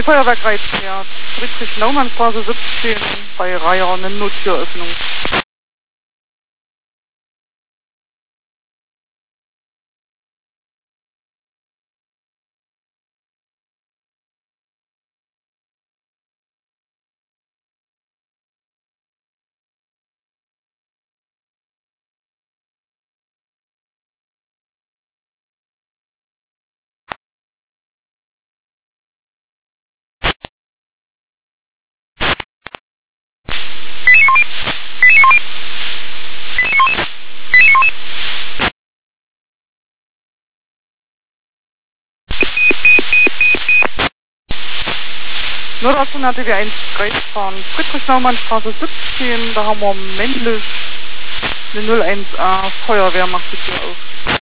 Die Feuerwehr Greifswald, Friedrich-Naumann-Straße 17, bei Reiher, eine Nottüröffnung. Notarztuna DW1 Greifswald, Friedrich-Naumann-Straße 17, da haben wir männlich eine 01A Feuerwehr, macht die Tür auf.